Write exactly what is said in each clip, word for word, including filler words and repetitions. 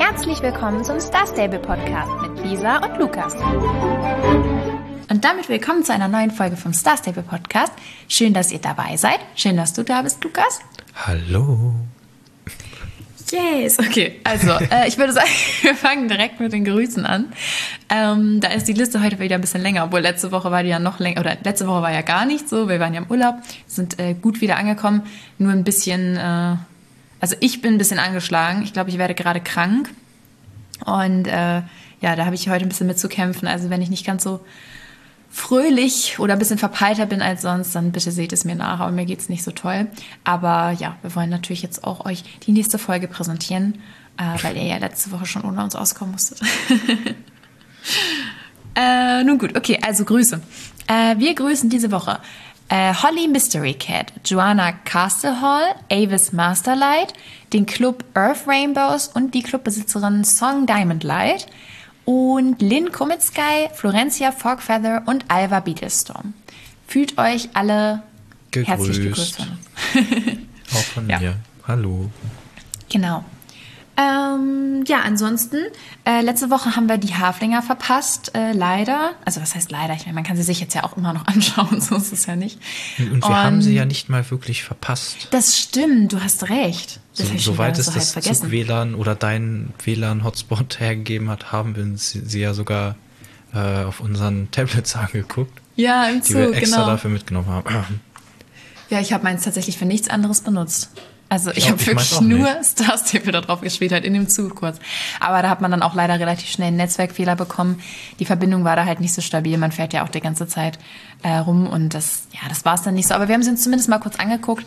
Herzlich willkommen zum Star Stable Podcast mit Lisa und Lukas. Und damit willkommen zu einer neuen Folge vom Star Stable Podcast. Schön, dass ihr dabei seid. Schön, dass du da bist, Lukas. Hallo. Yes, okay. Also, äh, ich würde sagen, wir fangen direkt mit den Grüßen an. Ähm, da ist die Liste heute wieder ein bisschen länger, obwohl letzte Woche war die ja noch länger, oder letzte Woche war ja gar nicht so. Wir waren ja im Urlaub, sind äh, gut wieder angekommen, nur ein bisschen, äh, also ich bin ein bisschen angeschlagen. Ich glaube, ich werde gerade krank. Und äh, ja, da habe ich heute ein bisschen mitzukämpfen. Also wenn ich nicht ganz so fröhlich oder ein bisschen verpeilter bin als sonst, dann bitte seht es mir nach, aber mir geht es nicht so toll. Aber ja, wir wollen natürlich jetzt auch euch die nächste Folge präsentieren, äh, weil ihr ja letzte Woche schon ohne uns auskommen musstet. äh, nun gut, okay, also Grüße. Äh, wir grüßen diese Woche äh, Holly Mystery Cat, Joanna Castlehall, Avis Masterlight, den Club Earth Rainbows und die Clubbesitzerin Song Diamond Light, und Lynn Komitzky, Florencia Forkfeather und Alva Beetlestorm. Fühlt euch alle gegrüßt. Herzlich gegrüßt von uns. Auch von ja. mir. Hallo. Genau. Ähm, ja, ansonsten, äh, letzte Woche haben wir die Haflinger verpasst, äh, leider. Also was heißt leider? Ich meine, man kann sie sich jetzt ja auch immer noch anschauen, so ist es ja nicht. Und wir und, haben sie ja nicht mal wirklich verpasst. Das stimmt, du hast recht. Das so, soweit es so das Zug-W L A N oder dein W L A N-Hotspot hergegeben hat, haben wir sie, sie ja sogar äh, auf unseren Tablets angeguckt. Ja, im Zug, die wir extra genau. dafür mitgenommen haben. Ja, ich habe meins tatsächlich für nichts anderes benutzt. Also ich, ich habe wirklich nur Star Stable da drauf gespielt, halt in dem Zug kurz. Aber da hat man dann auch leider relativ schnell einen Netzwerkfehler bekommen. Die Verbindung war da halt nicht so stabil. Man fährt ja auch die ganze Zeit äh, rum und das, ja, das war es dann nicht so. Aber wir haben sie uns zumindest mal kurz angeguckt.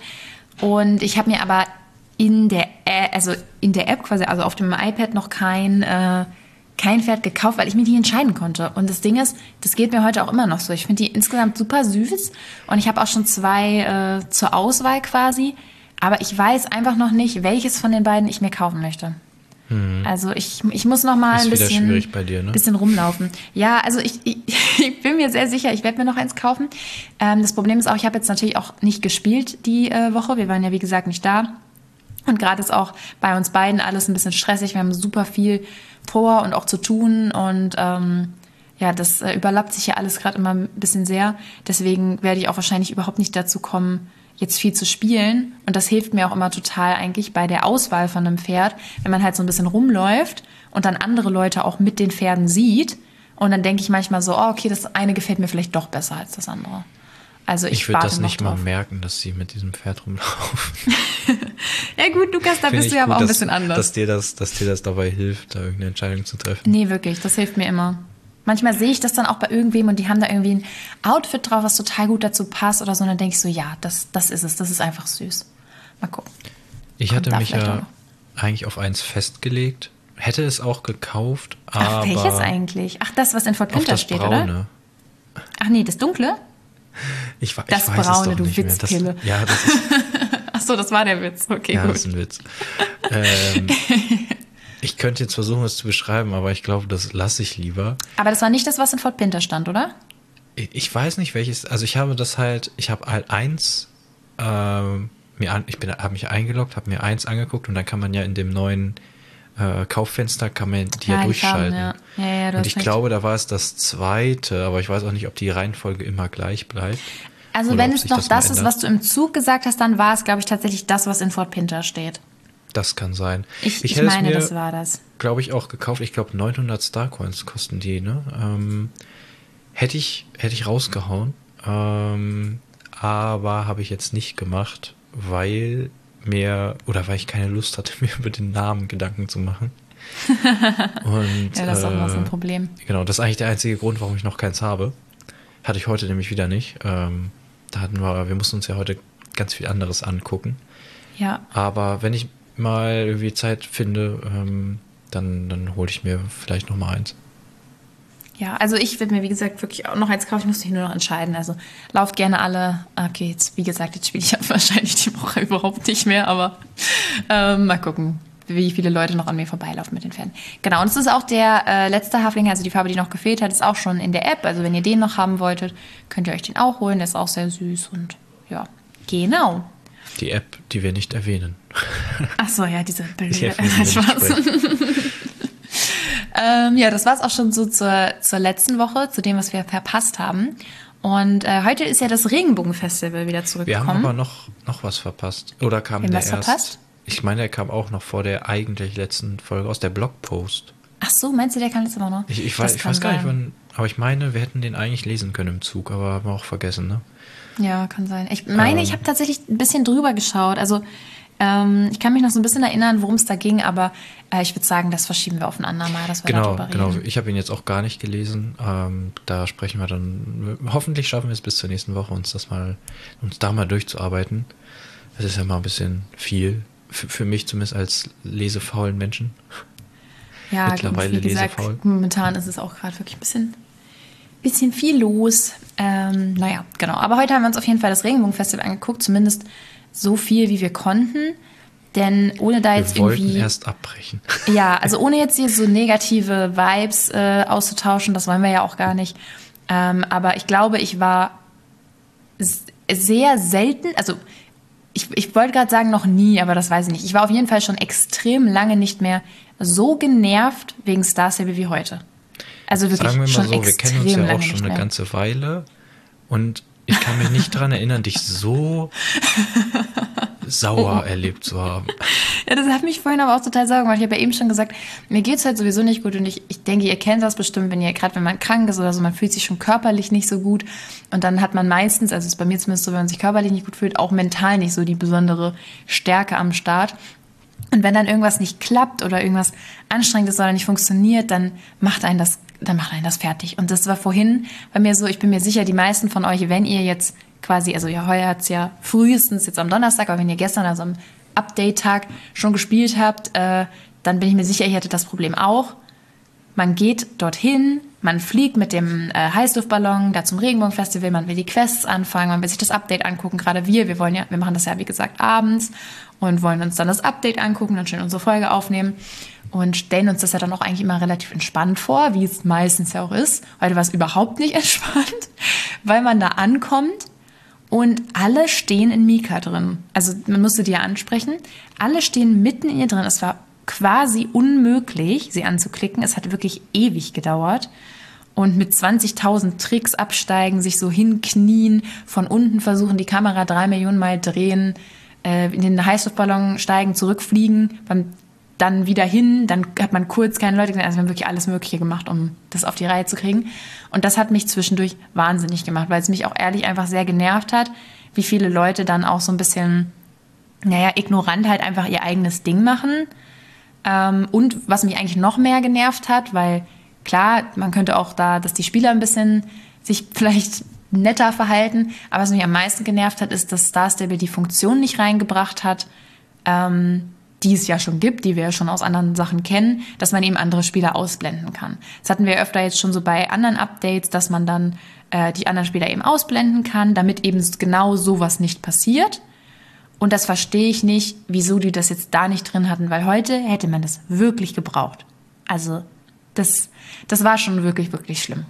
Und ich habe mir aber in der, also in der App quasi, also auf dem iPad noch kein, äh, kein Pferd gekauft, weil ich mich nicht entscheiden konnte. Und das Ding ist, das geht mir heute auch immer noch so. Ich finde die insgesamt super süß und ich habe auch schon zwei äh, zur Auswahl quasi. Aber ich weiß einfach noch nicht, welches von den beiden ich mir kaufen möchte. Hm. Also ich, ich muss noch mal ein bisschen, schwierig bei dir, ne? bisschen rumlaufen. Ja, also ich, ich, ich bin mir sehr sicher, ich werde mir noch eins kaufen. Ähm, das Problem ist auch, ich habe jetzt natürlich auch nicht gespielt die äh, Woche. Wir waren ja, wie gesagt, nicht da. Und gerade ist auch bei uns beiden alles ein bisschen stressig. Wir haben super viel vor und auch zu tun. Und ähm, ja, das äh, überlappt sich ja alles gerade immer ein bisschen sehr. Deswegen werde ich auch wahrscheinlich überhaupt nicht dazu kommen, jetzt viel zu spielen. Und das hilft mir auch immer total eigentlich bei der Auswahl von einem Pferd, wenn man halt so ein bisschen rumläuft und dann andere Leute auch mit den Pferden sieht. Und dann denke ich manchmal so, oh, okay, das eine gefällt mir vielleicht doch besser als das andere. Also ich, ich würde das nicht mal merken, dass sie mit diesem Pferd rumlaufen. Ja gut, Lukas, da Find bist du ja gut, aber auch ein dass, bisschen anders. Dass dir, das, dass dir das dabei hilft, da irgendeine Entscheidung zu treffen. Nee, wirklich, das hilft mir immer. Manchmal sehe ich das dann auch bei irgendwem und die haben da irgendwie ein Outfit drauf, was total gut dazu passt oder so. Und dann denke ich so, ja, das, das ist es, das ist einfach süß. Mal gucken. Ich Kommt hatte mich ja eigentlich auf eins festgelegt. Hätte es auch gekauft, aber... Ach, welches eigentlich? Ach, das, was in Fort Pinter steht, Braune. Oder? Ach nee, das Dunkle? Ich, ich das weiß Braune, es doch du nicht Witzpille. Das, ja, das ist... Ach so, das war der Witz. Okay, ja, gut. das ist ein Witz. ähm, ich könnte jetzt versuchen, es zu beschreiben, aber ich glaube, das lasse ich lieber. Aber das war nicht das, was in Fort Pinter stand, oder? Ich, ich weiß nicht, welches... Also ich habe das halt... Ich habe halt eins... Ähm, mir an, ich bin, habe mich eingeloggt, habe mir eins angeguckt und dann kann man ja in dem neuen... Äh, Kauffenster kann man die ja, ja durchschalten. Farben, ja. Ja, ja, und ich glaube, da war es das zweite, aber ich weiß auch nicht, ob die Reihenfolge immer gleich bleibt. Also wenn es noch das, das ist, was du im Zug gesagt hast, dann war es, glaube ich, tatsächlich das, was in Fort Pinter steht. Das kann sein. Ich, ich, ich meine, mir, das war das. Glaube ich, auch gekauft. Ich glaube, neunhundert Starcoins kosten die, ne? Ähm, hätte ich, hätte ich rausgehauen. Ähm, aber habe ich jetzt nicht gemacht, weil... mehr oder weil ich keine Lust hatte, mir über den Namen Gedanken zu machen. Und, ja, das ist auch äh, noch so ein Problem. Genau, das ist eigentlich der einzige Grund, warum ich noch keins habe. Hatte ich heute nämlich wieder nicht. Ähm, da hatten wir, wir mussten uns ja heute ganz viel anderes angucken. Ja. Aber wenn ich mal irgendwie Zeit finde, ähm, dann, dann hole ich mir vielleicht noch mal eins. Ja, also ich würde mir, wie gesagt, wirklich auch noch eins kaufen. Ich muss mich nur noch entscheiden. Also lauft gerne alle. Okay, jetzt, wie gesagt, jetzt spiele ich ja wahrscheinlich die Woche überhaupt nicht mehr, aber ähm, mal gucken, wie viele Leute noch an mir vorbeilaufen mit den Pferden. Genau, und es ist auch der äh, letzte Haflinger, also die Farbe, die noch gefehlt hat, ist auch schon in der App. Also wenn ihr den noch haben wolltet, könnt ihr euch den auch holen. Der ist auch sehr süß und ja, genau. Die App, die wir nicht erwähnen. Ach so, ja, diese Bilder. Die App, die wir nicht ähm, ja, das war es auch schon so zur, zur letzten Woche, zu dem, was wir verpasst haben. Und äh, heute ist ja das Regenbogenfestival wieder zurückgekommen. Wir haben aber noch, noch was verpasst. Oder kam wir der was erst? Verpasst? Ich meine, der kam auch noch vor der eigentlich letzten Folge aus der Blogpost. Ach so, meinst du, der kam letzte Woche noch? Ich, ich weiß, ich weiß gar nicht, wann, aber ich meine, wir hätten den eigentlich lesen können im Zug, aber haben wir auch vergessen, ne? Ja, kann sein. Ich meine, ähm, ich habe tatsächlich ein bisschen drüber geschaut. Also ähm, ich kann mich noch so ein bisschen erinnern, worum es da ging, aber äh, ich würde sagen, das verschieben wir auf ein andermal, dass wir genau, darüber reden. Genau, ich habe ihn jetzt auch gar nicht gelesen. Ähm, da sprechen wir dann, hoffentlich schaffen wir es bis zur nächsten Woche, uns das mal, uns da mal durchzuarbeiten. Das ist ja mal ein bisschen viel, für, für mich zumindest als lesefaulen Menschen. Ja, mittlerweile wie gesagt, lesefaul. Momentan ist es auch gerade wirklich ein bisschen, bisschen viel los. Ähm, naja, genau. Aber heute haben wir uns auf jeden Fall das Regenbogenfestival angeguckt, zumindest so viel, wie wir konnten. Denn ohne da jetzt wir wollten irgendwie... erst abbrechen. Ja, also ohne jetzt hier so negative Vibes äh, auszutauschen, das wollen wir ja auch gar nicht. Ähm, aber ich glaube, ich war s- sehr selten, also ich, ich wollte gerade sagen noch nie, aber das weiß ich nicht. Ich war auf jeden Fall schon extrem lange nicht mehr so genervt wegen Star Stable wie heute. Also wirklich Sagen wir mal schon so, wir kennen uns ja auch schon eine mehr. ganze Weile und ich kann mich nicht daran erinnern, dich so sauer erlebt zu haben. Ja, das hat mich vorhin aber auch total sauer gemacht. Ich habe ja eben schon gesagt, mir geht's halt sowieso nicht gut und ich, ich denke, ihr kennt das bestimmt, wenn ihr, gerade wenn man krank ist oder so, man fühlt sich schon körperlich nicht so gut und dann hat man meistens, also es ist bei mir zumindest so, wenn man sich körperlich nicht gut fühlt, auch mental nicht so die besondere Stärke am Start. Und wenn dann irgendwas nicht klappt oder irgendwas anstrengend ist oder nicht funktioniert, dann macht einen das, dann macht einen das fertig. Und das war vorhin bei mir so, ich bin mir sicher, die meisten von euch, wenn ihr jetzt quasi, also ja, heuer hat's ja frühestens jetzt am Donnerstag, aber wenn ihr gestern, also am Update-Tag schon gespielt habt, äh, dann bin ich mir sicher, ihr hättet das Problem auch. Man geht dorthin, man fliegt mit dem äh, Heißluftballon da zum Regenbogenfestival, man will die Quests anfangen, man will sich das Update angucken. Gerade wir, wir wollen ja, wir machen das ja wie gesagt abends und wollen uns dann das Update angucken, dann schön unsere Folge aufnehmen und stellen uns das ja dann auch eigentlich immer relativ entspannt vor, wie es meistens ja auch ist. Heute war es überhaupt nicht entspannt, weil man da ankommt und alle stehen in Mika drin. Also man musste die ja ansprechen. Alle stehen mitten in ihr drin. Es war quasi unmöglich, sie anzuklicken. Es hat wirklich ewig gedauert. Und mit zwanzigtausend Tricks absteigen, sich so hinknien, von unten versuchen, die Kamera drei Millionen Mal drehen, äh, in den Heißluftballon steigen, zurückfliegen, beim, dann wieder hin, dann hat man kurz keine Leute gesehen. Also wir haben wirklich alles Mögliche gemacht, um das auf die Reihe zu kriegen. Und das hat mich zwischendurch wahnsinnig gemacht, weil es mich auch ehrlich einfach sehr genervt hat, wie viele Leute dann auch so ein bisschen, naja, ignorant halt einfach ihr eigenes Ding machen. Ähm, und was mich eigentlich noch mehr genervt hat, weil klar, man könnte auch da, dass die Spieler ein bisschen sich vielleicht netter verhalten, aber was mich am meisten genervt hat, ist, dass Star Stable die Funktion nicht reingebracht hat, ähm, die es ja schon gibt, die wir ja schon aus anderen Sachen kennen, dass man eben andere Spieler ausblenden kann. Das hatten wir öfter jetzt schon so bei anderen Updates, dass man dann äh, die anderen Spieler eben ausblenden kann, damit eben genau sowas nicht passiert. Und das verstehe ich nicht, wieso die das jetzt da nicht drin hatten, weil heute hätte man das wirklich gebraucht. Also das, das war schon wirklich, wirklich schlimm.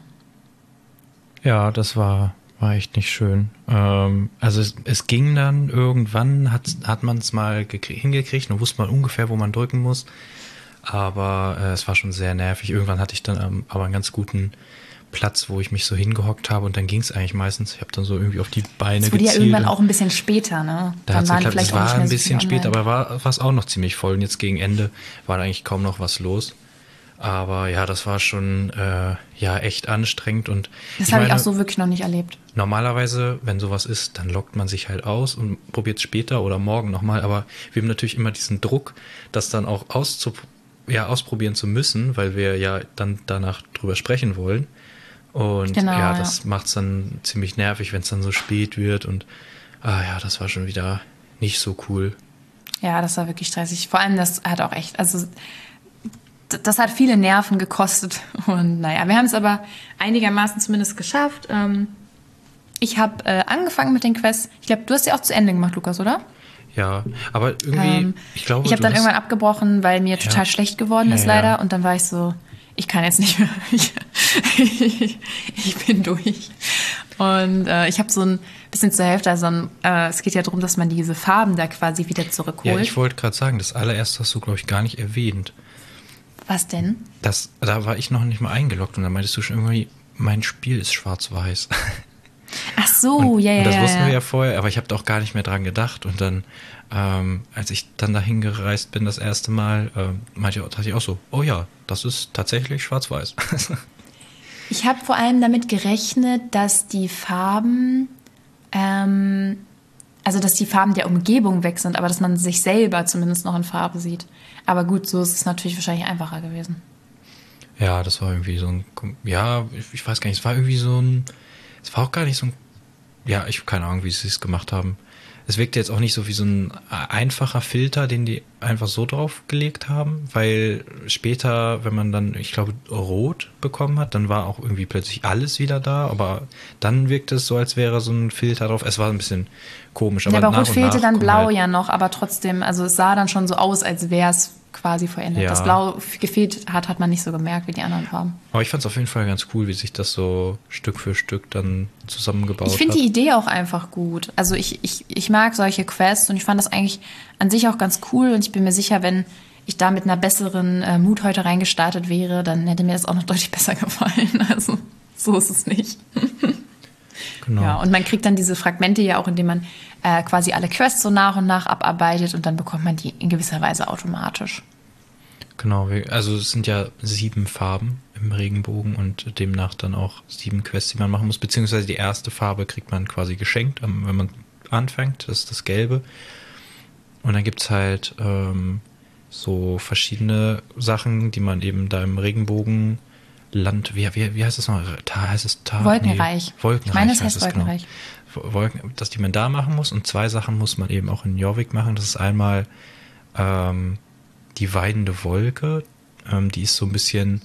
Ja, das war, war echt nicht schön. Ähm, also es, es ging dann irgendwann, hat, hat man es mal gekrie- hingekriegt und wusste man ungefähr, wo man drücken muss. Aber äh, es war schon sehr nervig. Irgendwann hatte ich dann ähm, aber einen ganz guten Platz, wo ich mich so hingehockt habe und dann ging es eigentlich meistens. Ich habe dann so irgendwie auf die Beine gezielt. Es wurde gezielt. ja irgendwann auch ein bisschen später, ne? Da Dann hat's waren geklappt. vielleicht Es auch war nicht mehr ein so bisschen viel später, online. aber war es auch noch ziemlich voll. Und jetzt gegen Ende war da eigentlich kaum noch was los. Aber ja, das war schon äh, ja echt anstrengend. Und Das habe ich auch so wirklich noch nicht erlebt. Normalerweise, wenn sowas ist, dann lockt man sich halt aus und probiert es später oder morgen nochmal. Aber wir haben natürlich immer diesen Druck, das dann auch auszu- ja, ausprobieren zu müssen, weil wir ja dann danach drüber sprechen wollen. Und Genau, ja, ja. das macht es dann ziemlich nervig, wenn es dann so spät wird. Und ah ja, das war schon wieder nicht so cool. Ja, das war wirklich stressig. Vor allem, das hat auch echt, also d- das hat viele Nerven gekostet. Und naja, wir haben es aber einigermaßen zumindest geschafft. Ähm, ich habe äh, angefangen mit den Quests. Ich glaube, du hast sie auch zu Ende gemacht, Lukas, oder? Ja, aber irgendwie, Ähm, ich glaube, ich habe du dann hast- irgendwann abgebrochen, weil mir total Ja. schlecht geworden Ja, ist ja. leider. Und dann war ich so, ich kann jetzt nicht mehr. Ich, ich bin durch. Und äh, ich habe so ein bisschen zur Hälfte, also ein, äh, es geht ja darum, dass man diese Farben da quasi wieder zurückholt. Ja, ich wollte gerade sagen, das allererste hast du, glaube ich, gar nicht erwähnt. Was denn? Das, da war ich noch nicht mal eingeloggt und dann meintest du schon irgendwie, mein Spiel ist schwarz-weiß. Ach so, und, ja, ja, und das ja, wussten ja. wir ja vorher, aber ich habe da auch gar nicht mehr dran gedacht. Und dann, ähm, als ich dann dahin gereist bin das erste Mal, ähm, meinte ich, dachte ich auch so, oh ja, das ist tatsächlich schwarz-weiß. Ich habe vor allem damit gerechnet, dass die Farben, ähm, also dass die Farben der Umgebung weg sind, aber dass man sich selber zumindest noch in Farbe sieht. Aber gut, so ist es natürlich wahrscheinlich einfacher gewesen. Ja, das war irgendwie so ein, ja, ich, ich weiß gar nicht, es war irgendwie so ein, es war auch gar nicht so ein, ja, ich habe keine Ahnung, wie sie es gemacht haben. Es wirkte jetzt auch nicht so wie so ein einfacher Filter, den die einfach so draufgelegt haben, weil später, wenn man dann, ich glaube, rot bekommen hat, dann war auch irgendwie plötzlich alles wieder da, aber dann wirkte es so, als wäre so ein Filter drauf. Es war ein bisschen komisch. Aber, ja, aber rot fehlte dann blau halt ja noch, aber trotzdem, also es sah dann schon so aus, als wäre es quasi verändert. Ja. Das Blau gefehlt hat, hat man nicht so gemerkt wie die anderen Farben. Aber ich fand es auf jeden Fall ganz cool, wie sich das so Stück für Stück dann zusammengebaut hat. Ich finde die Idee auch einfach gut. Also ich, ich, ich mag solche Quests und ich fand das eigentlich an sich auch ganz cool und ich bin mir sicher, wenn ich da mit einer besseren äh, Mut heute reingestartet wäre, dann hätte mir das auch noch deutlich besser gefallen. Also so ist es nicht. Genau. Ja, und man kriegt dann diese Fragmente ja auch, indem man äh, quasi alle Quests so nach und nach abarbeitet und dann bekommt man die in gewisser Weise automatisch. Genau, also es sind ja sieben Farben im Regenbogen und demnach dann auch sieben Quests, die man machen muss, beziehungsweise die erste Farbe kriegt man quasi geschenkt, wenn man anfängt, das ist das Gelbe. Und dann gibt's halt ähm, so verschiedene Sachen, die man eben da im Regenbogen Land, wie, wie, wie heißt das noch? Ta, heißt es Ta? Wolkenreich. Nee, Wolkenreich. Ich meine, es heißt es, Wolkenreich. Genau. Wolken, dass die man da machen muss und zwei Sachen muss man eben auch in Jorvik machen. Das ist einmal ähm, die weidende Wolke, ähm, die ist so ein bisschen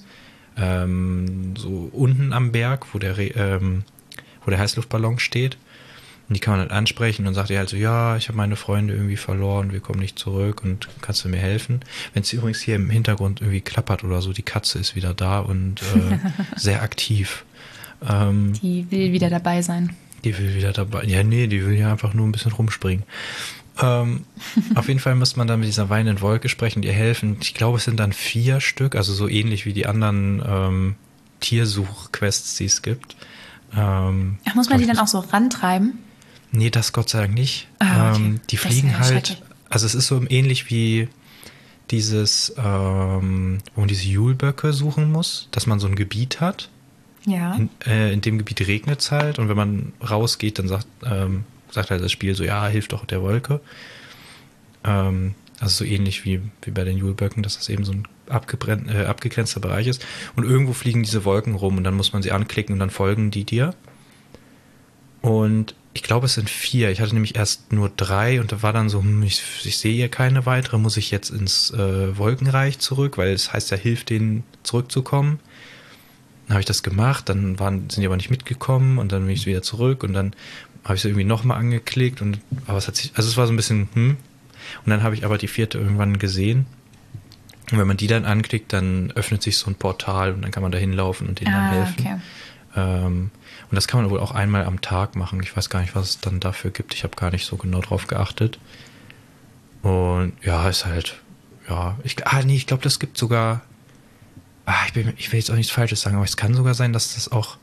ähm, so unten am Berg, wo der, ähm, wo der Heißluftballon steht. Und die kann man halt ansprechen und dann sagt er halt so, ja, ich habe meine Freunde irgendwie verloren, wir kommen nicht zurück und kannst du mir helfen? Wenn es übrigens hier im Hintergrund irgendwie klappert oder so, die Katze ist wieder da und äh, sehr aktiv. Ähm, die will wieder dabei sein. Die will wieder dabei, ja nee, die will ja einfach nur ein bisschen rumspringen. Ähm, auf jeden Fall muss man dann mit dieser weinenden Wolke sprechen, ihr helfen. Ich glaube, es sind dann vier Stück, also so ähnlich wie die anderen ähm, Tiersuch-Quests, die es gibt. Ähm, Ach, muss man die dann auch so rantreiben? Nee, das Gott sei Dank nicht. Ah, okay. ähm, die Das fliegen halt, schrecklich. also es ist so ähnlich wie dieses, ähm, wo man diese Julböcke suchen muss, dass man so ein Gebiet hat. Ja. In, äh, in dem Gebiet regnet es halt und wenn man rausgeht, dann sagt, ähm, sagt halt das Spiel so, ja, hilf doch der Wolke. Ähm, also so ähnlich wie, wie bei den Julböcken, dass das eben so ein abgebrennt, äh, abgegrenzter Bereich ist. Und irgendwo fliegen diese Wolken rum und dann muss man sie anklicken und dann folgen die dir. Und ich glaube, es sind vier. Ich hatte nämlich erst nur drei und da war dann so, hm, ich, ich sehe hier keine weitere. Muss ich jetzt ins äh, Wolkenreich zurück, weil es heißt ja, hilft denen zurückzukommen. Dann habe ich das gemacht, dann waren, sind die aber nicht mitgekommen und dann bin ich wieder zurück und dann habe ich es irgendwie nochmal angeklickt und aber es hat sich, also es war so ein bisschen, hm. Und dann habe ich aber die vierte irgendwann gesehen. Und wenn man die dann anklickt, dann öffnet sich so ein Portal und dann kann man da hinlaufen und denen Ah, dann helfen. okay. Ähm, und das kann man wohl auch einmal am Tag machen. Ich weiß gar nicht, was es dann dafür gibt. Ich habe gar nicht so genau drauf geachtet. Und ja, ist halt, ja, ich, ah nee, ich glaube, das gibt sogar, ah, ich, bin, ich will jetzt auch nichts Falsches sagen, aber es kann sogar sein, dass das auch,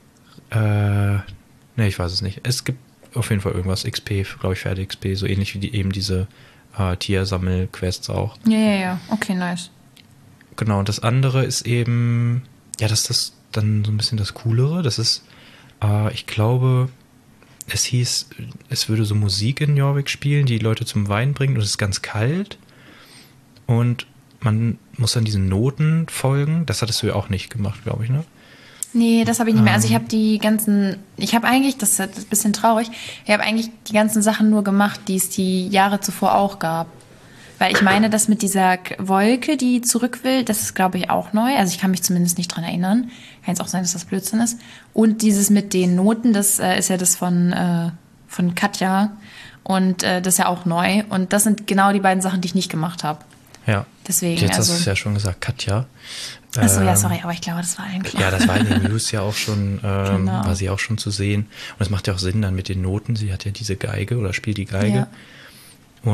äh, nee, ich weiß es nicht. Es gibt auf jeden Fall irgendwas, X P, glaube ich, Pferde X P, so ähnlich wie die, eben diese äh, Tiersammel-Quests auch. Ja, ja, ja. Okay, nice. Genau, und das andere ist eben, ja, das ist das dann so ein bisschen das Coolere. Das ist, äh, ich glaube, es hieß, es würde so Musik in Jorvik spielen, die Leute zum Weinen bringt und es ist ganz kalt. Und man muss dann diesen Noten folgen. Das hattest du ja auch nicht gemacht, glaube ich, ne? Nee, das habe ich nicht mehr. Also ich habe die ganzen, ich habe eigentlich, das ist ein bisschen traurig, ich habe eigentlich die ganzen Sachen nur gemacht, die es die Jahre zuvor auch gab. Weil ich meine, das mit dieser Wolke, die zurück will, das ist, glaube ich, auch neu. Also ich kann mich zumindest nicht dran erinnern. Kann jetzt auch sein, dass das Blödsinn ist. Und dieses mit den Noten, das äh, ist ja das von, äh, von Katja. Und äh, das ist ja auch neu. Und das sind genau die beiden Sachen, die ich nicht gemacht habe. Ja. Deswegen, Jetzt also, hast du es ja schon gesagt, Katja. Achso, ja, Ähm, sorry, aber ich glaube, das war allen klar. Ja, das war in den News ja auch schon, ähm, Genau. war sie auch schon zu sehen. Und es macht ja auch Sinn dann mit den Noten. Sie hat ja diese Geige oder spielt die Geige. Ja. Und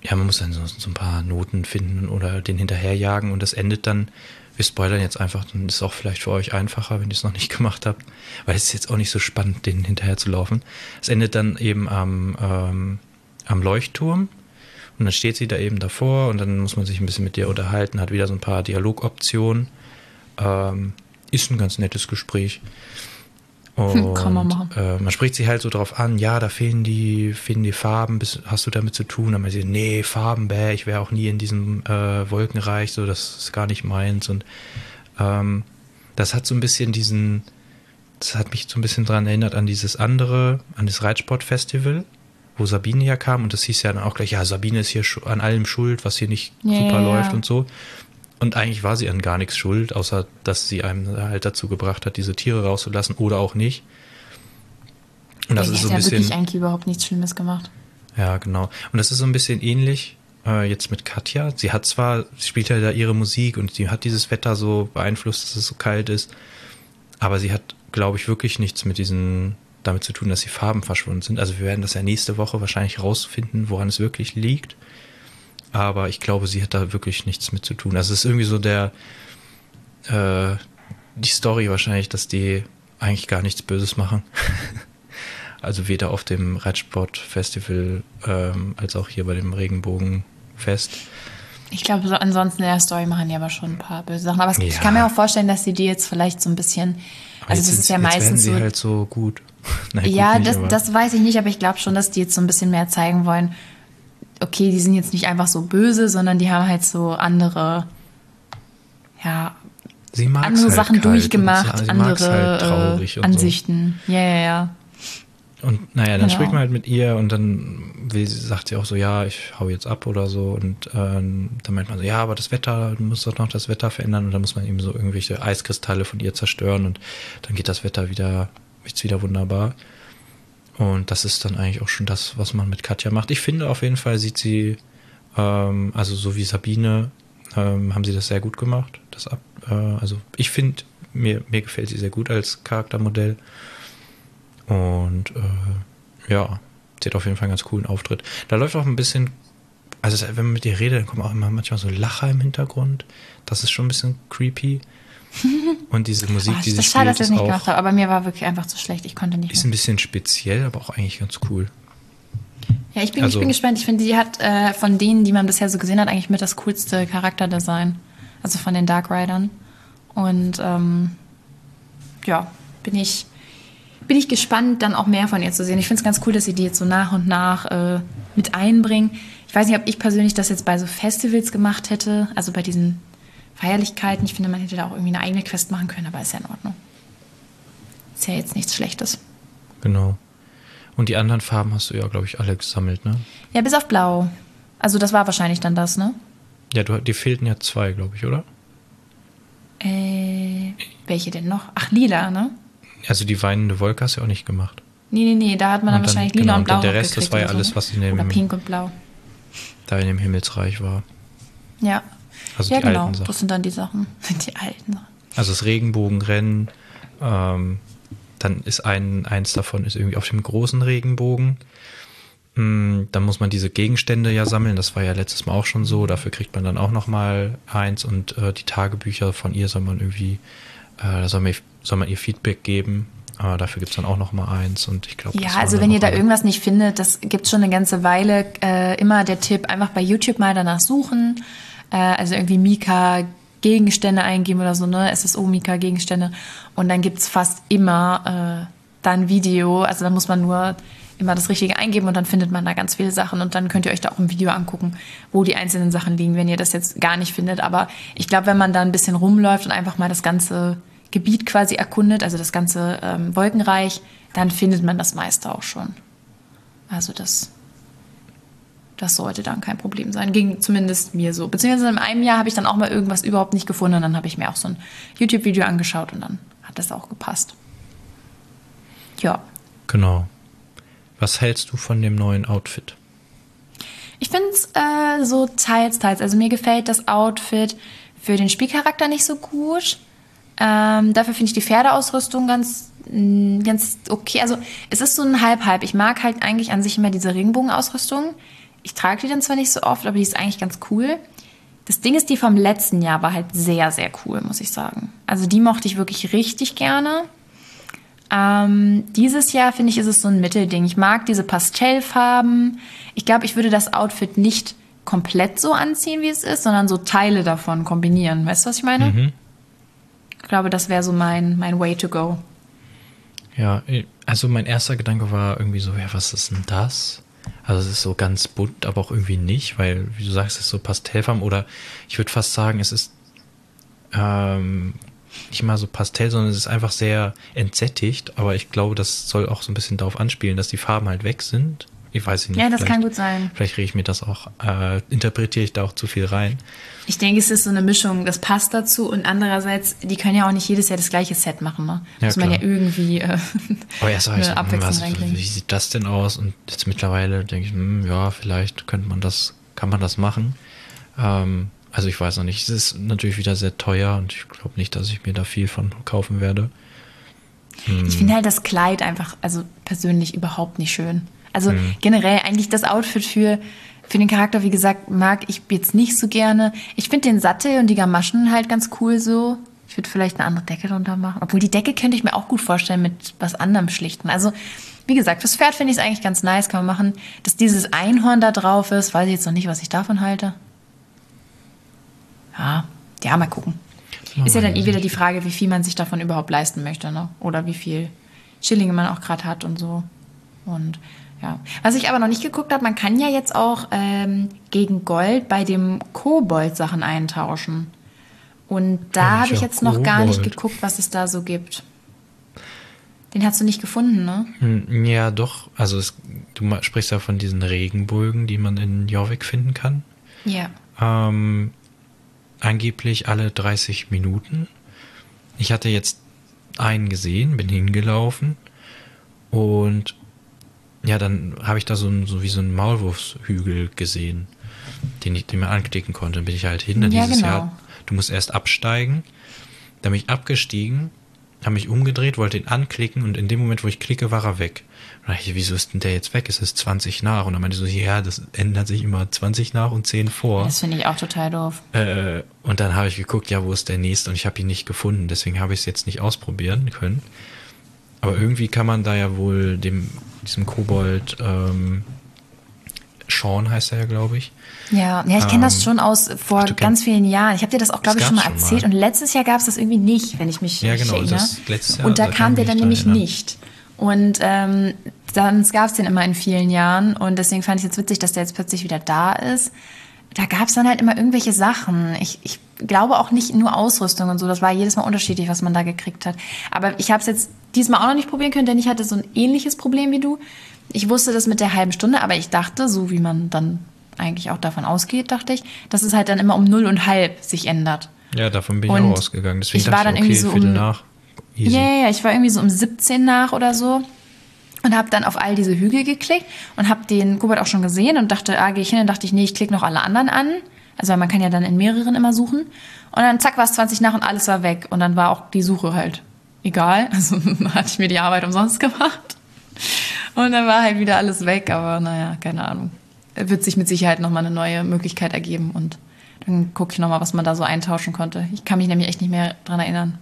ja, man muss dann so, so ein paar Noten finden oder den hinterherjagen und das endet dann, wir spoilern jetzt einfach, dann ist es auch vielleicht für euch einfacher, wenn ihr es noch nicht gemacht habt, weil es ist jetzt auch nicht so spannend, den hinterher zu laufen. Es endet dann eben am, ähm, am Leuchtturm und dann steht sie da eben davor und dann muss man sich ein bisschen mit ihr unterhalten, hat wieder so ein paar Dialogoptionen. Ähm, ist ein ganz nettes Gespräch. Und, kann man machen. Äh, man spricht sie halt so drauf an, ja, da fehlen die, fehlen die Farben, bist, hast du damit zu tun? Dann meint sie, nee, Farben, bäh, ich wäre auch nie in diesem äh, Wolkenreich, so, das ist gar nicht meins. Und ähm, das hat so ein bisschen diesen, das hat mich so ein bisschen dran erinnert an dieses andere, an das Reitsportfestival, wo Sabine ja kam und das hieß ja dann auch gleich, ja, Sabine ist hier an allem schuld, was hier nicht yeah, super yeah. läuft und so. Und eigentlich war sie an gar nichts schuld, außer dass sie einem halt dazu gebracht hat, diese Tiere rauszulassen oder auch nicht. Und das ja, ist so ein ja bisschen. wirklich eigentlich überhaupt nichts Schlimmes gemacht. Ja, genau. Und das ist so ein bisschen ähnlich äh, jetzt mit Katja. Sie hat zwar, sie spielt ja da ihre Musik und sie hat dieses Wetter so beeinflusst, dass es so kalt ist, aber sie hat, glaube ich, wirklich nichts mit diesen, damit zu tun, dass die Farben verschwunden sind. Also wir werden das ja nächste Woche wahrscheinlich rausfinden, woran es wirklich liegt. Aber ich glaube, sie hat da wirklich nichts mit zu tun. Also es ist irgendwie so der, äh, die Story wahrscheinlich, dass die eigentlich gar nichts Böses machen. Also weder auf dem Reitsportfestival ähm, als auch hier bei dem Regenbogenfest. Ich glaube, so ansonsten in der Story machen die aber schon ein paar böse Sachen. Aber es, Ja. ich kann mir auch vorstellen, dass sie die jetzt vielleicht so ein bisschen, also jetzt das ist ja jetzt meistens werden sie so. halt so gut. Nein, Ja, gut nicht, das, aber- das weiß ich nicht, aber ich glaube schon, dass die jetzt so ein bisschen mehr zeigen wollen. Okay, die sind jetzt nicht einfach so böse, sondern die haben halt so andere, ja, sie mag's andere halt Sachen kalt durchgemacht, und sie, sie mag's andere halt traurig äh, und Ansichten. Ja, ja, ja. So. Und naja, dann Genau. spricht man halt mit ihr und dann will, sie- sagt sie auch so, ja, ich hau jetzt ab oder so. Und ähm, dann meint man so, ja, aber das Wetter, du musst doch noch das Wetter verändern. Und dann muss man eben so irgendwelche Eiskristalle von ihr zerstören und dann geht das Wetter wieder, wird's wieder wunderbar. Und das ist dann eigentlich auch schon das, was man mit Katja macht. Ich finde auf jeden Fall sieht sie, ähm, also so wie Sabine, ähm, haben sie das sehr gut gemacht. Das ab, äh, also ich finde, mir, mir gefällt sie sehr gut als Charaktermodell. Und äh, ja, sie hat auf jeden Fall einen ganz coolen Auftritt. Da läuft auch ein bisschen, also wenn man mit ihr redet, dann kommen auch immer manchmal so Lacher im Hintergrund. Das ist schon ein bisschen creepy. Und diese Musik, Oh, die sie das ist schade, dass spielt, ich das ist nicht gemacht auch habe, aber mir war wirklich einfach zu schlecht. Ich konnte nicht ist mehr. ein bisschen speziell, aber auch eigentlich ganz cool. Ja, ich bin, also- ich bin gespannt. Ich finde, die hat äh, von denen, die man bisher so gesehen hat, eigentlich mit das coolste Charakterdesign. Also von den Dark Riders. Und ähm, ja, bin ich, bin ich gespannt, dann auch mehr von ihr zu sehen. Ich finde es ganz cool, dass sie die jetzt so nach und nach äh, mit einbringen. Ich weiß nicht, ob ich persönlich das jetzt bei so Festivals gemacht hätte, also bei diesen Feierlichkeiten. Ich finde, man hätte da auch irgendwie eine eigene Quest machen können, aber ist ja in Ordnung. Ist ja jetzt nichts Schlechtes. Genau. Und die anderen Farben hast du ja, glaube ich, alle gesammelt, ne? Ja, bis auf Blau. Also das war wahrscheinlich dann das, ne? Ja, du, dir fehlten ja zwei, glaube ich, oder? Äh, welche denn noch? Ach, lila, ne? Also die weinende Wolke hast du ja auch nicht gemacht. Nee, nee, nee, da hat man dann, Und dann- wahrscheinlich lila genau, und blau und der noch Rest, das gekriegt war ja oder alles, ne? was in dem- Oder pink und blau. Da in dem Himmelsreich war. Ja. Also ja, die genau, alten Sachen. das sind dann die Sachen. Die alten Sachen. Also das Regenbogenrennen, ähm, dann ist ein, eins davon ist irgendwie auf dem großen Regenbogen. Mm, Dann muss man diese Gegenstände ja sammeln. Das war ja letztes Mal auch schon so. Dafür kriegt man dann auch noch mal eins. Und äh, die Tagebücher von ihr soll man irgendwie, äh, da soll man, soll man ihr Feedback geben. Aber dafür gibt es dann auch noch mal eins. Und ich glaube, Ja, also wenn ihr da irgendwas nicht findet, das gibt schon eine ganze Weile. Äh, immer der Tipp, einfach bei YouTube mal danach suchen. Äh, also irgendwie Mika Gegenstände eingeben oder so, ne? S S O Mika Gegenstände. Und dann gibt's fast immer äh, da ein Video. Also da muss man nur immer das Richtige eingeben und dann findet man da ganz viele Sachen. Und dann könnt ihr euch da auch ein Video angucken, wo die einzelnen Sachen liegen, wenn ihr das jetzt gar nicht findet. Aber ich glaube, wenn man da ein bisschen rumläuft und einfach mal das ganze Gebiet quasi erkundet, also das ganze ähm, Wolkenreich, dann findet man das meiste auch schon. Also das, das sollte dann kein Problem sein. Ging zumindest mir so. Beziehungsweise in einem Jahr habe ich dann auch mal irgendwas überhaupt nicht gefunden und dann habe ich mir auch so ein YouTube-Video angeschaut und dann hat das auch gepasst. Ja. Genau. Was hältst du von dem neuen Outfit? Ich finde es äh, so teils, teils. Also mir gefällt das Outfit für den Spielcharakter nicht so gut. Ähm, dafür finde ich die Pferdeausrüstung ganz, mh, ganz okay. Also es ist so ein Halb-Halb. Ich mag halt eigentlich an sich immer diese Regenbogenausrüstung. ich trage die dann zwar nicht so oft, aber die ist eigentlich ganz cool. Das Ding ist, die vom letzten Jahr war halt sehr, sehr cool, muss ich sagen. Also die mochte ich wirklich richtig gerne. Ähm, dieses Jahr, finde ich, ist es so ein Mittelding. Ich mag diese Pastellfarben. Ich glaube, ich würde das Outfit nicht komplett so anziehen, wie es ist, sondern so Teile davon kombinieren. Weißt du, was ich meine? Mhm. Ich glaube, das wäre so mein, mein Way to go. Ja, also mein erster Gedanke war irgendwie so, ja, was ist denn das? Also es ist so ganz bunt, aber auch irgendwie nicht, weil, wie du sagst, es ist so Pastellfarben oder ich würde fast sagen, es ist ähm, nicht mal so Pastell, sondern es ist einfach sehr entsättigt, aber ich glaube, das soll auch so ein bisschen darauf anspielen, dass die Farben halt weg sind. Ich weiß nicht. Ja, das kann gut sein. Vielleicht rede ich mir das auch, äh, interpretiere ich da auch zu viel rein. Ich denke, es ist so eine Mischung, das passt dazu und andererseits, die können ja auch nicht jedes Jahr das gleiche Set machen, ne? Ja, muss man ja irgendwie äh, aber erst eine so, Abwechslung reinkriegen. Wie sieht das denn aus? Und jetzt mittlerweile denke ich, hm, ja, vielleicht könnte man das, kann man das machen. Ähm, also ich weiß noch nicht. Es ist natürlich wieder sehr teuer und ich glaube nicht, dass ich mir da viel von kaufen werde. Hm. Ich finde halt das Kleid einfach, also persönlich überhaupt nicht schön. Also hm. generell eigentlich das Outfit für, für den Charakter, wie gesagt, mag ich jetzt nicht so gerne. Ich finde den Sattel und die Gamaschen halt ganz cool so. Ich würde vielleicht eine andere Decke drunter machen. Obwohl die Decke könnte ich mir auch gut vorstellen mit was anderem Schlichten. Also wie gesagt, fürs Pferd finde ich es eigentlich ganz nice, kann man machen. Dass dieses Einhorn da drauf ist, weiß ich jetzt noch nicht, was ich davon halte. Ja, ja, mal gucken. Oh, ist ja dann eh wieder die Frage, wie viel man sich davon überhaupt leisten möchte, ne? Oder wie viel Schillinge man auch gerade hat und so. Und ja. Was ich aber noch nicht geguckt habe, man kann ja jetzt auch ähm, gegen Gold bei dem Kobold Sachen eintauschen. Und da habe ich jetzt noch Kobold. gar nicht geguckt, was es da so gibt. Den hast du nicht gefunden, ne? Ja, doch. Also es, du sprichst ja von diesen Regenbögen, die man in Jorvik finden kann. Ja. Ähm, angeblich alle dreißig Minuten. Ich hatte jetzt einen gesehen, bin hingelaufen und ja, dann habe ich da so, ein, so wie so einen Maulwurfshügel gesehen, den, ich, den man anklicken konnte. Dann bin ich halt hin. Dann ja, dieses genau. Jahr, du musst erst absteigen. Dann bin ich abgestiegen, habe mich umgedreht, wollte ihn anklicken und in dem Moment, wo ich klicke, war er weg. Und dann dachte ich, wieso ist denn der jetzt weg? Es ist zwanzig nach. Und dann meinte ich so, ja, das ändert sich immer zwanzig nach und zehn vor. Das finde ich auch total doof. Äh, und dann habe ich geguckt, ja, wo ist der nächste? Und ich habe ihn nicht gefunden. Deswegen habe ich es jetzt nicht ausprobieren können. Aber irgendwie kann man da ja wohl dem diesem Kobold, ähm, Sean heißt er ja, glaube ich. Ja, ja, ich kenne ähm, das schon aus vor ach, ganz vielen Jahren. Ich habe dir das auch, glaube ich, schon mal erzählt. Schon mal. Und letztes Jahr gab es das irgendwie nicht, wenn ich mich ja, genau, erinnere. Das letztes Jahr, und da, da kam der dann nämlich erinnern. nicht. Und ähm, dann gab es den immer in vielen Jahren. Und deswegen fand ich es jetzt witzig, dass der jetzt plötzlich wieder da ist. Da gab es dann halt immer irgendwelche Sachen. Ich, ich glaube auch nicht nur Ausrüstung und so. Das war jedes Mal unterschiedlich, was man da gekriegt hat. Aber ich habe es jetzt diesmal auch noch nicht probieren können, denn ich hatte so ein ähnliches Problem wie du. Ich wusste das mit der halben Stunde, aber ich dachte, so wie man dann eigentlich auch davon ausgeht, dachte ich, dass es halt dann immer um null und halb sich ändert. Ja, davon bin ich und auch ausgegangen. Deswegen ich war dann ich, irgendwie okay, so Viertel um, nach. Easy. Ja, ja, ich war irgendwie so um siebzehn nach oder so. Und habe dann auf all diese Hügel geklickt und habe den Kobold auch schon gesehen und dachte, ah, gehe ich hin. Dann dachte ich, nee, ich klicke noch alle anderen an. Also man kann ja dann in mehreren immer suchen. Und dann zack, war es zwanzig nach und alles war weg. Und dann war auch die Suche halt egal. Also dann hatte ich mir die Arbeit umsonst gemacht. Und dann war halt wieder alles weg. Aber naja, keine Ahnung. Wird sich mit Sicherheit nochmal eine neue Möglichkeit ergeben. Und dann gucke ich nochmal, was man da so eintauschen konnte. Ich kann mich nämlich echt nicht mehr dran erinnern.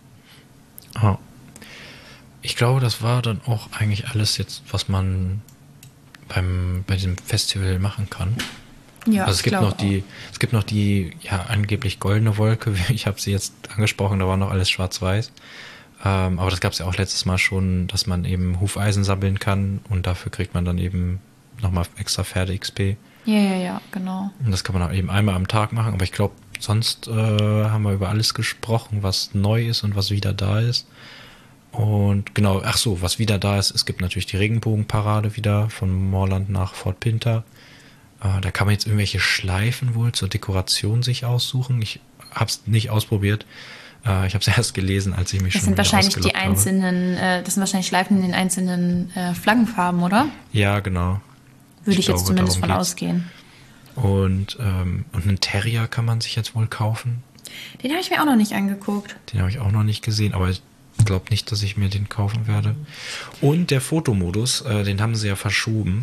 Oh. Ich glaube, das war dann auch eigentlich alles jetzt, was man beim, bei diesem Festival machen kann. Ja, also es gibt noch die, es gibt noch die ja angeblich goldene Wolke. Ich habe sie jetzt angesprochen, da war noch alles schwarz-weiß. Ähm, aber das gab es ja auch letztes Mal schon, dass man eben Hufeisen sammeln kann und dafür kriegt man dann eben nochmal extra Pferde-X P. Ja, ja, ja, genau. Und das kann man auch eben einmal am Tag machen. Aber ich glaube, sonst äh, haben wir über alles gesprochen, was neu ist und was wieder da ist. Und genau, ach so, was wieder da ist, es gibt natürlich die Regenbogenparade wieder von Moorland nach Fort Pinter. Äh, da kann man jetzt irgendwelche Schleifen wohl zur Dekoration sich aussuchen. Ich habe es nicht ausprobiert. Äh, ich habe es erst gelesen, als ich mich das schon sind wahrscheinlich die habe. einzelnen, äh, das sind wahrscheinlich Schleifen in den einzelnen äh, Flaggenfarben, oder? Ja, genau. Würde ich, ich jetzt glaube, zumindest von ausgehen. Und, ähm, und einen Terrier kann man sich jetzt wohl kaufen. Den habe ich mir auch noch nicht angeguckt. Den habe ich auch noch nicht gesehen, aber ich glaube nicht, dass ich mir den kaufen werde. Und der Fotomodus, äh, den haben sie ja verschoben.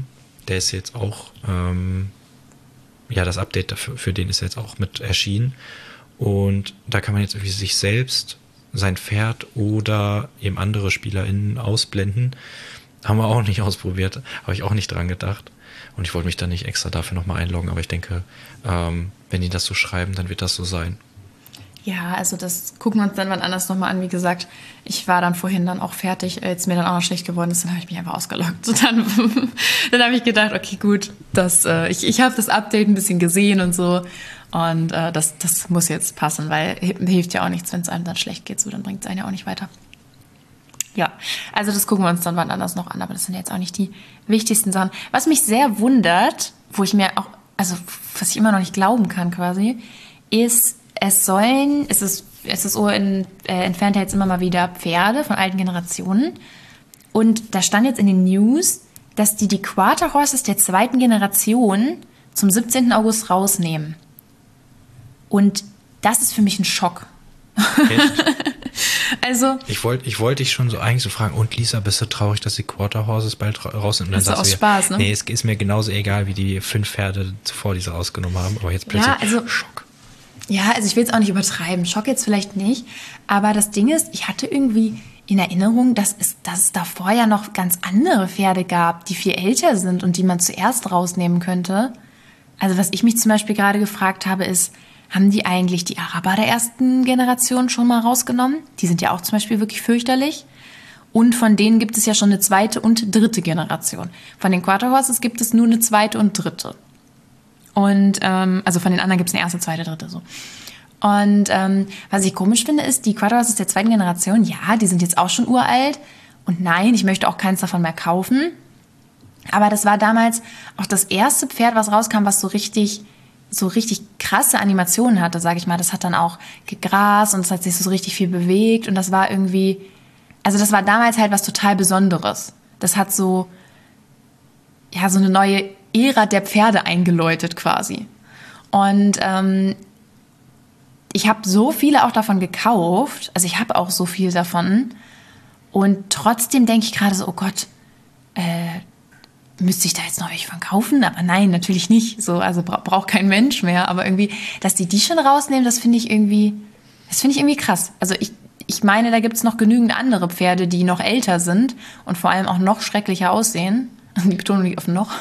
der ist jetzt auch, ähm, ja, das Update dafür, für den ist jetzt auch mit erschienen. Und da kann man jetzt irgendwie sich selbst, sein Pferd oder eben andere SpielerInnen ausblenden. Haben wir auch nicht ausprobiert, habe ich auch nicht dran gedacht. Und ich wollte mich da nicht extra dafür nochmal einloggen, aber ich denke, ähm, wenn die das so schreiben, dann wird das so sein. Ja, also das gucken wir uns dann wann anders nochmal an. Wie gesagt, ich war dann vorhin dann auch fertig, als mir dann auch noch schlecht geworden ist, dann habe ich mich einfach ausgeloggt. Und dann, dann habe ich gedacht, okay, gut, das, äh, ich, ich habe das Update ein bisschen gesehen und so. Und äh, das, das muss jetzt passen, weil hilft ja auch nichts, wenn es einem dann schlecht geht. So, dann bringt es einen ja auch nicht weiter. Ja, also das gucken wir uns dann wann anders noch an, aber das sind jetzt auch nicht die wichtigsten Sachen. Was mich sehr wundert, wo ich mir auch, also was ich immer noch nicht glauben kann quasi, ist, es sollen, es ist, es ist so in, äh, entfernt jetzt immer mal wieder Pferde von alten Generationen. Und da stand jetzt in den News, dass die die Quarter Horses der zweiten Generation zum siebzehnten August rausnehmen. Und das ist für mich ein Schock. Echt? Also, ich wollte ich wollt dich schon so eigentlich so fragen, und Lisa, bist du traurig, dass die Quarter Horses bald raus sind? Und dann das ist sagst aus du, Spaß, ne? Nee, es ist mir genauso egal, wie die fünf Pferde zuvor, die sie rausgenommen haben. Aber jetzt plötzlich ja, also, Schock. Ja, also ich will es auch nicht übertreiben. Schock jetzt vielleicht nicht. Aber das Ding ist, ich hatte irgendwie in Erinnerung, dass es, dass es davor ja noch ganz andere Pferde gab, die viel älter sind und die man zuerst rausnehmen könnte. Also was ich mich zum Beispiel gerade gefragt habe, ist, haben die eigentlich die Araber der ersten Generation schon mal rausgenommen? Die sind ja auch zum Beispiel wirklich fürchterlich. Und von denen gibt es ja schon eine zweite und dritte Generation. Von den Quarter Horses gibt es nur eine zweite und dritte. Und ähm, also von den anderen gibt es eine erste, zweite, dritte so. Und ähm, was ich komisch finde, ist, die Quarter Horses der zweiten Generation, ja, die sind jetzt auch schon uralt. Und nein, ich möchte auch keins davon mehr kaufen. Aber das war damals auch das erste Pferd, was rauskam, was so richtig, so richtig krasse Animationen hatte, sage ich mal. Das hat dann auch gegrast und es hat sich so richtig viel bewegt. Und das war irgendwie, also das war damals halt was total Besonderes. Das hat so, ja, so eine neue Ära der Pferde eingeläutet quasi. Und ähm, ich habe so viele auch davon gekauft, also ich habe auch so viel davon und trotzdem denke ich gerade so, oh Gott, äh, müsste ich da jetzt noch welche von kaufen? Aber nein, natürlich nicht, so, also bra- braucht kein Mensch mehr, aber irgendwie, dass die die schon rausnehmen, das finde ich irgendwie, das finde ich irgendwie krass. Also ich, ich meine, da gibt es noch genügend andere Pferde, die noch älter sind und vor allem auch noch schrecklicher aussehen. Die Betonung liegt auf noch.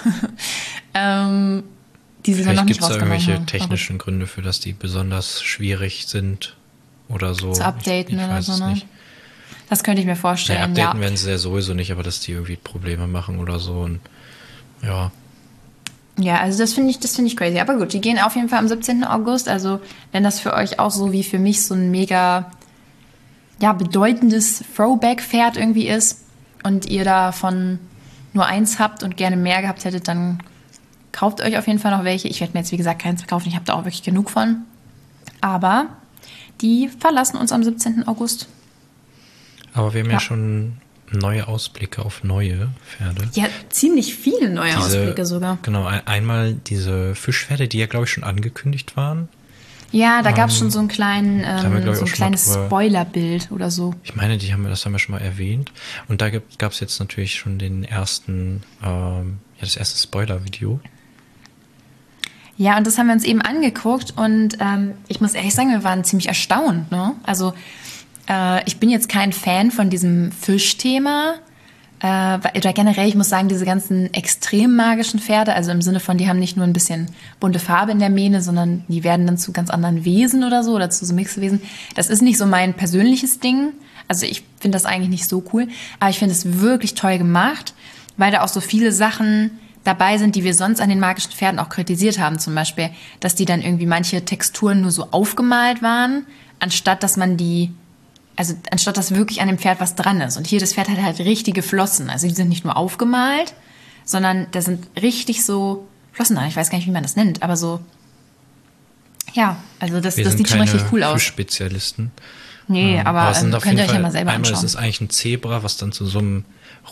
ähm, die sind dann noch nicht rausgenommen. Vielleicht gibt es da irgendwelche technischen Gründe für, dass die besonders schwierig sind oder so. Zu updaten ich, ich oder weiß so, es ne? nicht. Das könnte ich mir vorstellen, ja. Updaten ja. werden sie ja sowieso nicht, aber dass die irgendwie Probleme machen oder so. Und ja. Ja, also das finde ich, das finde ich crazy. Aber gut, die gehen auf jeden Fall am siebzehnten August. Also wenn das für euch auch so wie für mich so ein mega, ja, bedeutendes Throwback-Pferd irgendwie ist und ihr davon nur eins habt und gerne mehr gehabt hättet, dann kauft euch auf jeden Fall noch welche. Ich werde mir jetzt, wie gesagt, keins kaufen. Ich habe da auch wirklich genug von. Aber die verlassen uns am siebzehnten August. Aber wir haben ja, Ja. schon neue Ausblicke auf neue Pferde. Ja, ziemlich viele neue Diese- Ausblicke sogar. Genau, ein, einmal diese Fischpferde, die ja, glaube ich, schon angekündigt waren. Ja, da gab es Ähm, schon so, einen kleinen, haben wir, ähm, glaub ich, so auch ein schon mal kleines drüber- Spoilerbild oder so. Ich meine, die haben wir, das haben wir schon mal erwähnt. Und da gab es jetzt natürlich schon den ersten, ähm, ja, das erste Spoiler-Video. Ja, und das haben wir uns eben angeguckt und ähm, ich muss ehrlich sagen, wir waren ziemlich erstaunt. Ne? Also äh, ich bin jetzt kein Fan von diesem Fischthema äh, oder generell, ich muss sagen, diese ganzen extrem magischen Pferde, also im Sinne von, die haben nicht nur ein bisschen bunte Farbe in der Mähne, sondern die werden dann zu ganz anderen Wesen oder so oder zu so Mixwesen. Das ist nicht so mein persönliches Ding. Also ich finde das eigentlich nicht so cool, aber ich finde es wirklich toll gemacht, weil da auch so viele Sachen dabei sind, die wir sonst an den magischen Pferden auch kritisiert haben. Zum Beispiel, dass die dann irgendwie manche Texturen nur so aufgemalt waren, anstatt dass man die, also anstatt dass wirklich an dem Pferd was dran ist. Und hier, das Pferd hat halt richtige Flossen. Also die sind nicht nur aufgemalt, sondern da sind richtig so Flossen dran. Ich weiß gar nicht, wie man das nennt, aber so, ja, also das, Wir das sind sieht schon keine richtig cool aus. Fischspezialisten. Nee, Ähm, aber es sind ähm, auf könnt ihr jeden euch ja Fall- mal selber einmal anschauen. ist es eigentlich ein Zebra, was dann zu so einem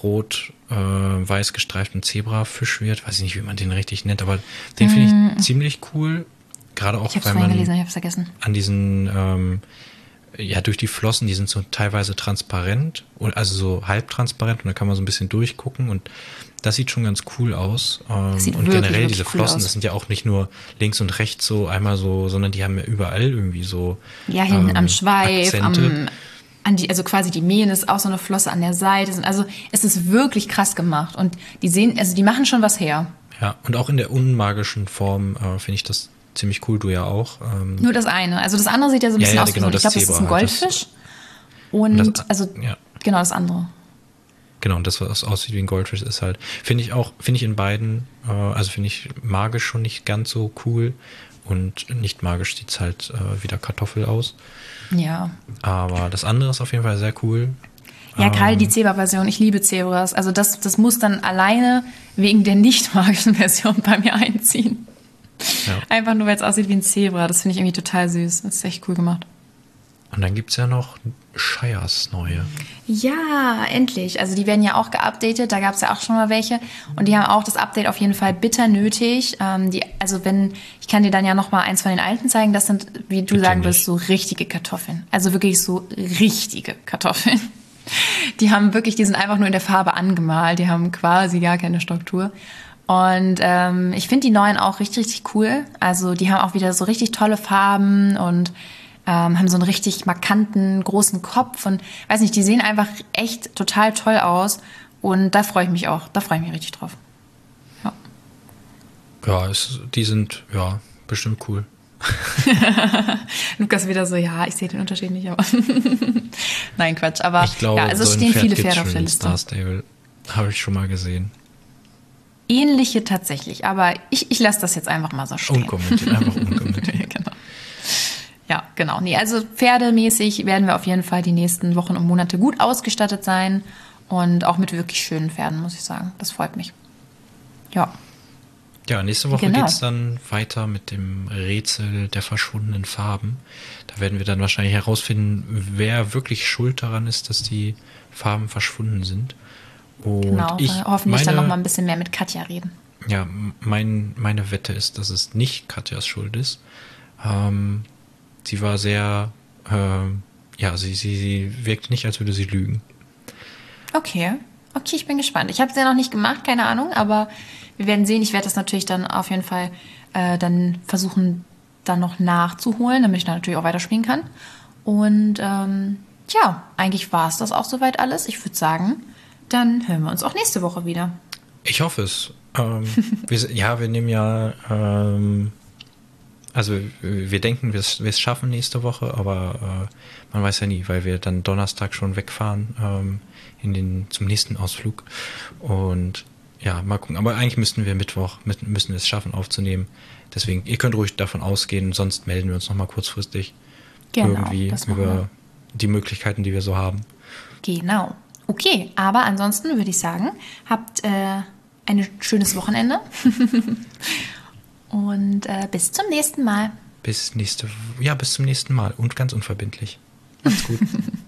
rot-weiß gestreiften Zebrafisch wird. Weiß ich nicht, wie man den richtig nennt, aber den finde ich ziemlich cool. Gerade auch, Ich hab's weil vorhin man gelesen, ich hab's vergessen. an diesen ähm, ja, durch die Flossen, die sind so teilweise transparent, also so halbtransparent und da kann man so ein bisschen durchgucken und das sieht schon ganz cool aus. Das sieht und wirklich, generell wirklich diese cool Flossen, aus. das sind ja auch nicht nur links und rechts so einmal so, sondern die haben ja überall irgendwie so Ja, hinten ähm, am Schweif, Akzente. am, an die, also quasi die Mähne ist auch so eine Flosse an der Seite. Also es ist wirklich krass gemacht und die sehen, also die machen schon was her. Ja, und auch in der unmagischen Form äh, finde ich das ziemlich cool, du ja auch. Ähm, Nur das eine. Also das andere sieht ja so ein Ja, bisschen ja, aus wie genau, so, ich das glaube, das ist ein Zebra halt, das- Goldfisch. Und Und das- also ja. genau das andere. Genau, und das, was aussieht wie ein Goldfisch, ist halt, finde ich auch, finde ich in beiden, äh, also finde ich magisch schon nicht ganz so cool und nicht magisch sieht es halt äh, wie der Kartoffel aus. Ja. Aber das andere ist auf jeden Fall sehr cool. Ja, gerade Ähm, die Zebra-Version. Ich liebe Zebras. Also das, das muss dann alleine wegen der nicht magischen Version bei mir einziehen. Ja. Einfach nur, weil es aussieht wie ein Zebra. Das finde ich irgendwie total süß. Das ist echt cool gemacht. Und dann gibt es ja noch Shires neue. Ja, endlich. Also die werden ja auch geupdatet. Da gab es ja auch schon mal welche. Und die haben auch das Update auf jeden Fall bitter nötig. Ähm, die, also wenn, ich kann dir dann ja noch mal eins von den alten zeigen. Das sind, wie du Bitte sagen nicht. willst, so richtige Kartoffeln. Also wirklich so richtige Kartoffeln. Die haben wirklich, die sind einfach nur in der Farbe angemalt. Die haben quasi gar keine Struktur. Und ähm, ich finde die neuen auch richtig, richtig cool. Also die haben auch wieder so richtig tolle Farben und ähm, haben so einen richtig markanten, großen Kopf. Und weiß nicht, die sehen einfach echt total toll aus. Und da freue ich mich auch. Da freue ich mich richtig drauf. Ja. Ja, es, die sind, ja, bestimmt cool. Lukas wieder so, ja, ich sehe den Unterschied nicht, aber nein, Quatsch. Aber Ich glaube, ja, also es so ein stehen Pferd viele gibt's Pferde schon auf der in Liste. Star Stable. Habe ich schon mal gesehen. Ähnliche tatsächlich, aber ich, ich lasse das jetzt einfach mal so stehen. Unkommentiert, einfach unkommentiert. Genau. Ja, genau. Nee, also pferdemäßig werden wir auf jeden Fall die nächsten Wochen und Monate gut ausgestattet sein und auch mit wirklich schönen Pferden, muss ich sagen. Das freut mich. Ja. Ja, nächste Woche Genau. geht's dann weiter mit dem Rätsel der verschwundenen Farben. Da werden wir dann wahrscheinlich herausfinden, wer wirklich schuld daran ist, dass die Farben verschwunden sind. Und Genau. ich, Hoffentlich meine, dann noch mal ein bisschen mehr mit Katja reden. Ja, mein, meine Wette ist, dass es nicht Katjas Schuld ist. Ähm, sie war sehr, ähm, ja, sie, sie, sie wirkt nicht, als würde sie lügen. Okay. Okay, ich bin gespannt. Ich habe es ja noch nicht gemacht, keine Ahnung, aber wir werden sehen. Ich werde das natürlich dann auf jeden Fall äh, dann versuchen, dann noch nachzuholen, damit ich dann natürlich auch weiterspielen kann. Und ähm, ja, eigentlich war es das auch soweit alles. Ich würde sagen, dann hören wir uns auch nächste Woche wieder. Ich hoffe es. Ähm, wir, sind- ja, wir nehmen ja, ähm, also wir denken, wir es wir es schaffen nächste Woche, aber äh, man weiß ja nie, weil wir dann Donnerstag schon wegfahren ähm, in den, zum nächsten Ausflug. Und ja, mal gucken. Aber eigentlich müssten wir Mittwoch, mit, müssen wir es schaffen aufzunehmen. Deswegen, ihr könnt ruhig davon ausgehen, sonst melden wir uns nochmal kurzfristig Genau, irgendwie das machen über wir. die Möglichkeiten, die wir so haben. Genau. Okay, aber ansonsten würde ich sagen, habt äh, ein schönes Wochenende. Und äh, bis zum nächsten Mal. Bis nächste, ja, bis zum nächsten Mal und ganz unverbindlich. Macht's gut.